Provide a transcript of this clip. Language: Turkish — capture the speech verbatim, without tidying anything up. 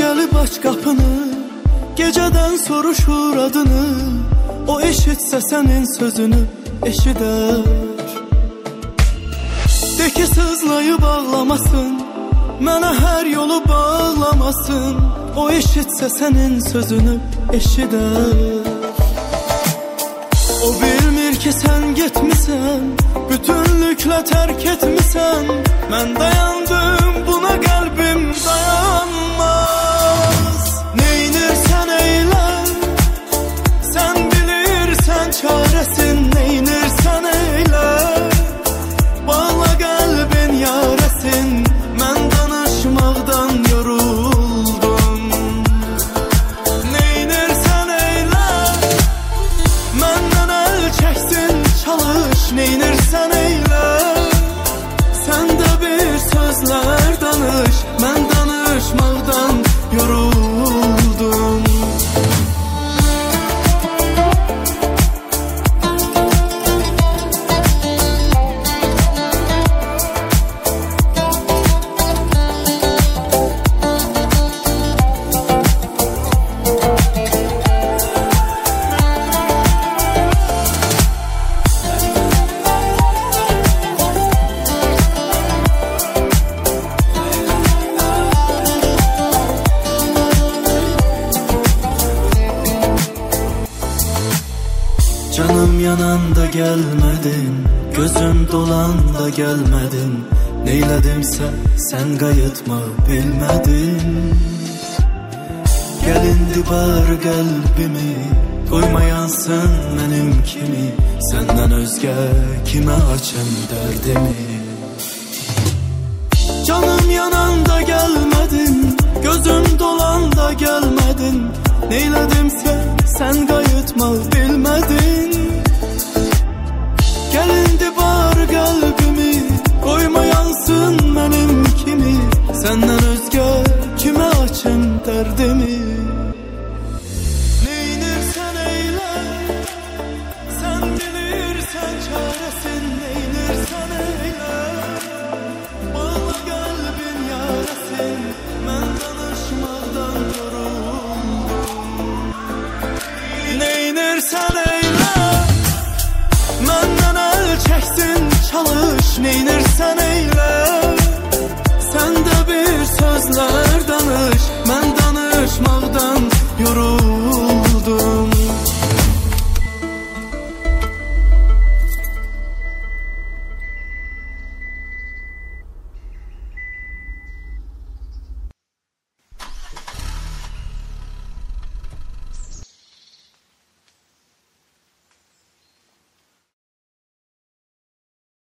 gelip aç kapını, geceden soruşur adını. O eşitse senin sözünü eşider. De ki sızlayıp ağlamasın, mənə hər yolu bağlamasın. O eşitse senin sözünü eşider. O bilmir ki sen gitmişsen, bütünlükle terk etmişsen. Ben dayandım buna, kalbim dayanmaz. Neynirsen eyle, sen bilirsen çaresin. Neynirsen eyle, bağla kalbin yaresin. Ben danışmaqdan yoruldum. Neynirsen eyle, məndən əl çəksin çalış. Neynirsen eyle, sen de bir sözler danış. Ben danışmaqdan yoruldum. Canım yananda gelmedin, gözüm dolanda gelmedin. Neyledimse sen kayıtma bilmedin. Gelindi bar kalbimi, koyma yansın benim kimi. Senden özge kime açım derdimi. Canım yananda gelmedin, gözüm dolanda gelmedin. Neyledimse sen kayıtma bilmedin. Gelindi bar kalbimi, koyma yansın benim kimi. Senden özge kime açım derdimi. Neynirsen eyle, sen bilirsen çaresin. Neynirsen eyle, bağla kalbin yaresin. Ben danışmaqdan yoruldum. Neynirsen eyle, məndən əl çəksin çalış. Neynirsen eyle, sen de bir sözler